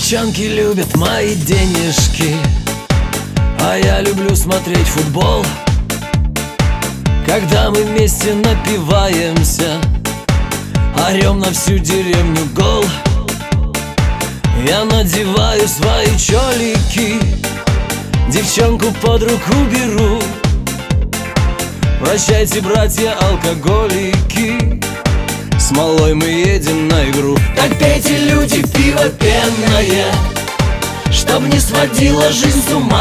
Девчонки любят мои денежки, а я люблю смотреть футбол. Когда мы вместе напиваемся, орем на всю деревню гол. Я надеваю свои чолики, девчонку под руку беру. Прощайте, братья алкоголики, смолой мы едем на игру. Так пейте, люди, пиво пенное, чтоб не сводила жизнь с ума,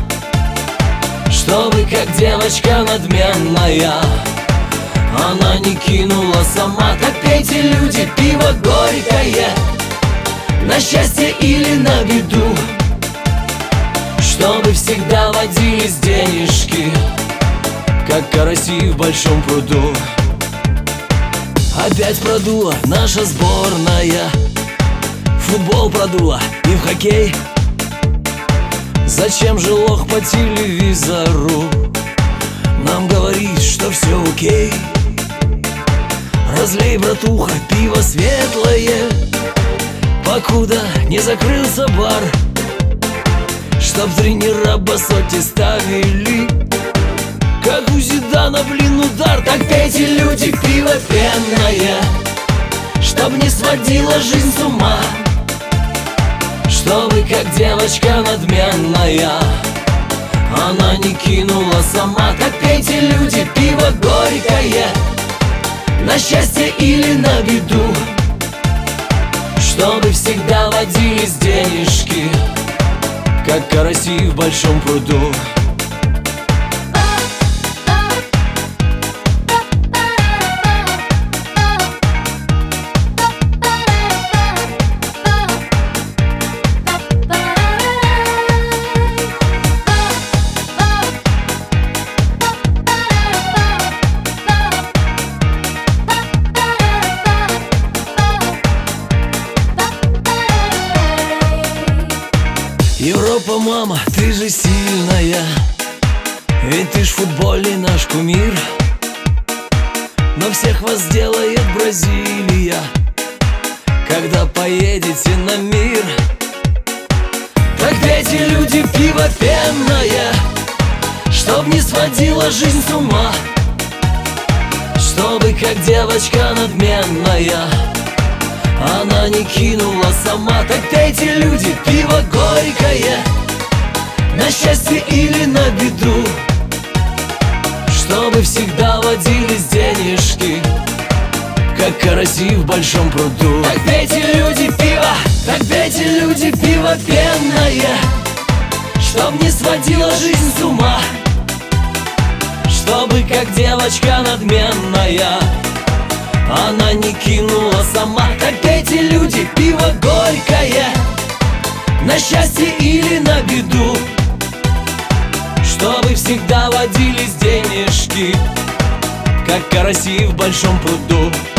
чтобы как девочка надменная она не кинула сама. Так пейте, люди, пиво горькое, на счастье или на беду, чтобы всегда водились денежки, как караси в большом пруду. Опять продула наша сборная, футбол продула и в хоккей. Зачем же лох по телевизору нам говорит, что все окей? Разлей, братуха, пиво светлое, покуда не закрылся бар, чтоб тренера басоти ставили, как у Зидана, блин, удар. Так пейте, люди, пиво пенное, чтоб не сводила жизнь с ума, чтобы как девочка надменная она не кинула сама. Так пейте, люди, пиво горькое, на счастье или на беду, чтобы всегда водились денежки, как караси в большом пруду. Европа, мама, ты же сильная, ведь ты ж в футболе наш кумир. Но всех вас сделает Бразилия, когда поедете на мир. Так пейте, люди, пиво пенное, чтоб не сводила жизнь с ума, чтобы как девочка надменная она не кинула сама. Так пейте, люди, пиво горькое, на счастье или на беду, чтобы всегда водились денежки, как караси в большом пруду. Так пейте, люди, пиво, так пейте, люди, пиво пенное, чтоб не сводила жизнь с ума, чтобы как девочка надменная она не кинула сама. Так пейте, люди, пиво горькое, на счастье или на беду, чтобы всегда водились денежки, как караси в большом пруду.